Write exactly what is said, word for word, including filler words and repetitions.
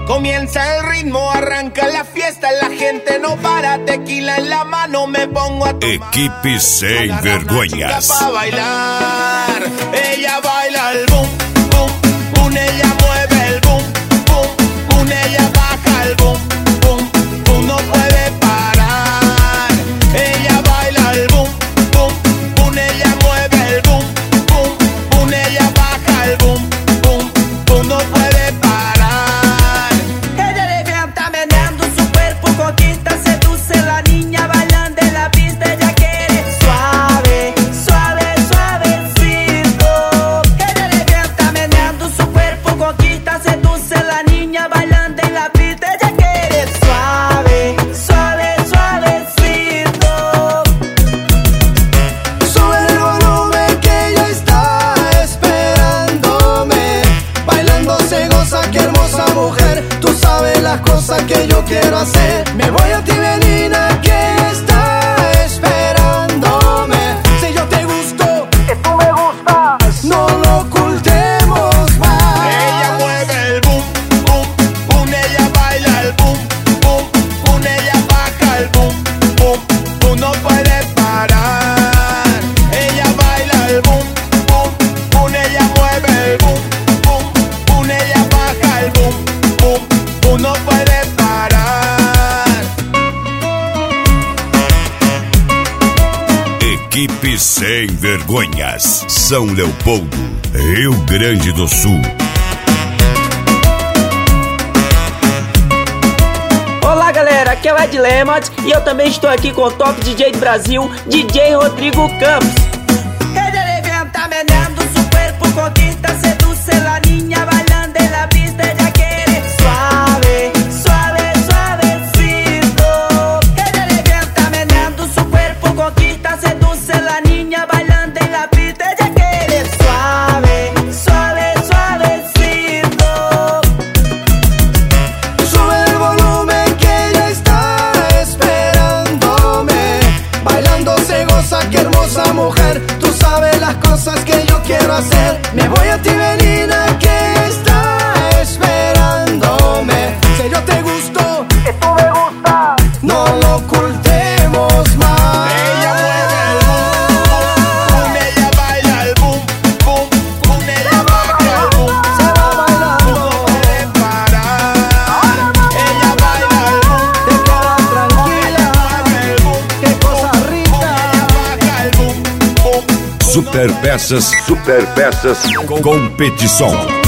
Comienza el ritmo, arranca la fiesta, la gente no para, tequila en la mano, me pongo a tomar. Equipe Sem Vergonhas. Pa' bailar, ella baila el boom, boom, boom, ella mueve el boom, boom, boom, ella baja el boom, boom, boom, no puede parar. Ella baila el boom, boom, boom, ella mueve el boom, boom, boom, ella baja el boom, boom, boom, no puede parar. Ella levanta meneando su cuerpo, conquista, seduce la niña bailando en la pista, ella quiere suave, suave, suavecito. Ella levanta meneando su cuerpo, conquista, seduce la niña bailando en la pista, ella quiere suave, suave, suavecito. Sube el volumen que ella está esperándome. Bailando se goza, qué hermosa mujer. Tú sabes las cosas que yo quiero hacer. Me voy a ti, menina, que está esperándome. Si yo te gusto, que tú me gustas, no lo ocultemos más. Ella mueve el boom, boom, boom, ella baila el boom, boom, boom, ella baja el boom, boom, boom, no puede parar. Ella baila el boom, boom, boom, ella mueve el boom, boom, boom, ella baja el boom, boom, boom, no puede parar. Equipe Sem Vergonhas. São Leopoldo, Rio Grande do Sul. Olá galera, aqui é o Ed Lemont e eu também estou aqui com o top D J do Brasil, D J Rodrigo Campos. Ella levanta meneando su cuerpo, conquista, seduce la niña bailando en la pista, ella quiere suave, suave, suavecito. Ella levanta meneando su cuerpo, conquista, seduce la niña bailando en la pista, ella quiere suave, suave, suavecito. Sube el volumen que ella está esperándome. Bailando se goza, qué hermosa mujer. Tú sabes las cosas que yo quiero hacer. Me voy a ti, menina, que está esperándome. Si yo te gusto, que tú me gustas, no lo ocultemos más. Ella mueve el boom, boom, ella baila el boom, boom, boom, ella baja el boom, Se va bailando, no puede parar. Ella baila el boom, te quedas tranquila. mueve el boom, Qué cosa boom, rica. ella baja el boom, boom. Super Peças, Super Peças Competição.